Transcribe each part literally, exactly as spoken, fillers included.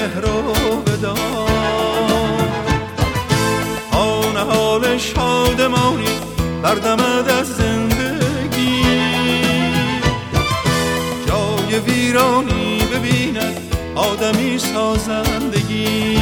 مهر و وداد. آن حال شادمانی بردمد از زندگی، جای ویرانی ببیند آدمی سازندگی.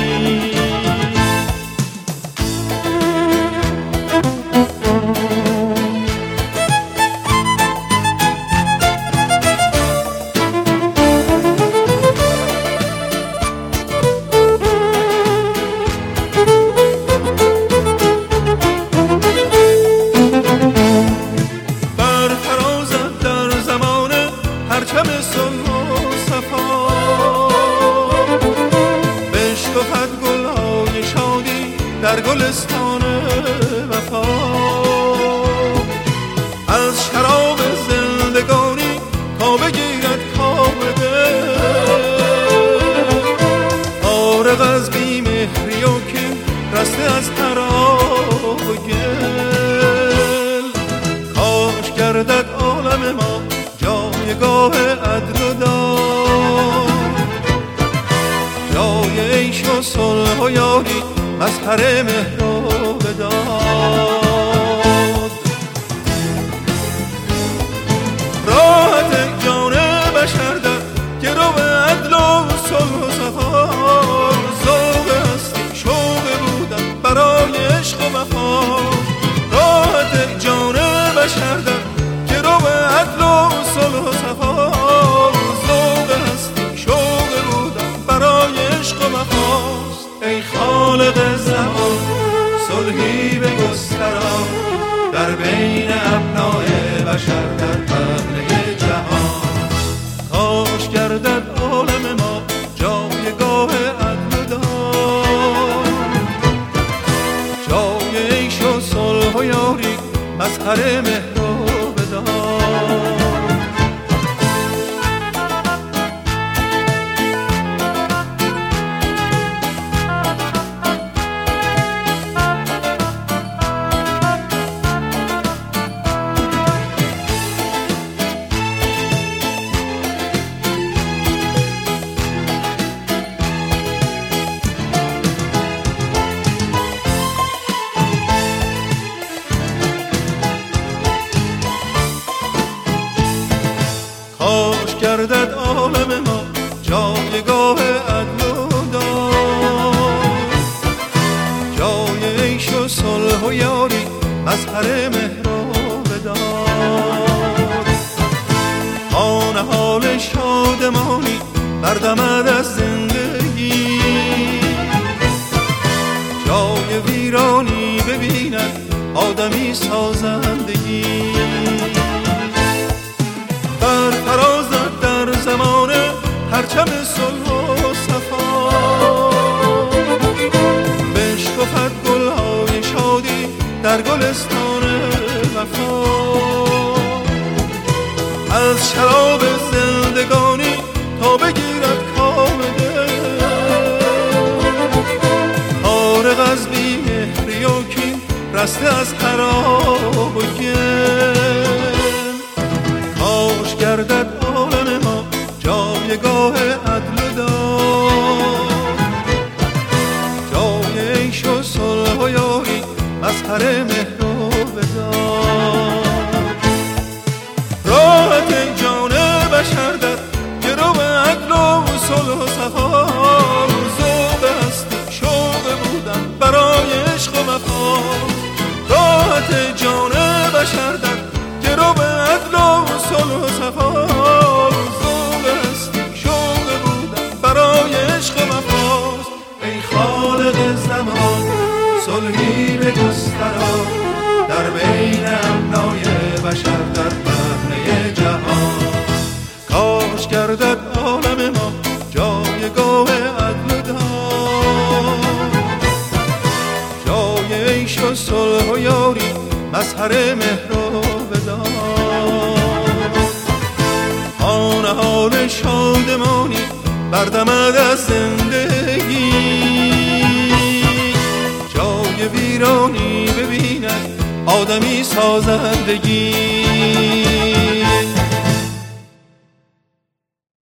پرچم صلح و صفا بشکفد گل‌های شادی در گلستان وفا. از شراب زندگانی تا بگیرد کام دل، فارغ از بی‌مهری و کین رسته از طراح و گل. کاش گردد عالم ما جایگاه عدل و داد، جای عیش و صلح و یاری مظهر مهر و وداد. راحت جان بشر در گرو عدل و صلح و صفا، ذوق هستی شوق بودن برای عشق و وفا. راحت جان بشر در گرو عدل و صلح و صفا، ذوق هستی شوق بودن برای عشق و وفاست. ای خالق زمان صلحی بگسترا در بین ابناء بشر در پهنه جهان. کاش گردد عالم ما جایگاه عدل و داد، جای عیش و صلح و یاری مظهر مهر و وداد. کاش گردد عالم ما جایگاه عدل و داد، جای عیش و صلح و یاری مظهر مهر و وداد. آن حال شادمانی بردمد از زندگی، جای ویرانی ببیند آدمی سازندگی. بر فرازد در زمان پرچم صلح و صفا، بشکفد گل‌های شادی در گلستان وفا. از شراب زندگانی تا بگیرد کام دل، فارغ از بی‌مهری و کین رسته از خراب و گل. کاش گردد عالم ما جایگاه عدل و داد، جای عیش و صلح و یاری مظهر مهر و وداد. راحت جان بشر در گرو عدل و صلح و صفا، ذوق هستی شوق بودن برای عشق و وفا. راحت جان بشر در گرو عدل و صلح و صفا، ذوق هستی شوق بودن برای عشق و وفاست. ای خالق زمان صلحی بگسترا در بین ابنای بشر در پهنه جهان. کاش گردد عالم ما جایگاه عدل و داد، جای عیش و صلح و یاری مظهر مهر و وداد. آن حال شادمانی بردمد از زندگی، جای ویرانی ببیند آدمی سازندگی.